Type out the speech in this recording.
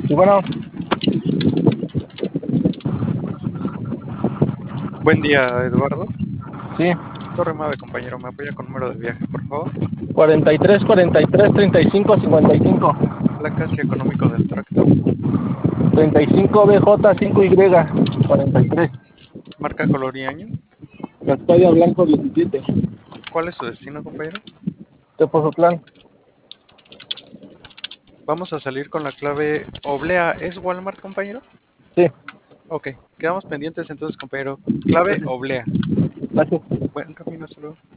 Y bueno, Buen día, Eduardo. sí, Torre Mave, compañero, me apoya con número de viaje, por favor. 43, 43, 35, 55. Placas y económico del tracto. 35 BJ 5Y 43. Marca, color y año. Cascadia Blanco 17. ¿Cuál es su destino, compañero? Tepozotlán. Vamos a salir con la clave oblea. ¿Es Walmart, compañero? Sí, Ok, quedamos pendientes entonces, compañero. Clave oblea. gracias. Buen camino, hasta luego.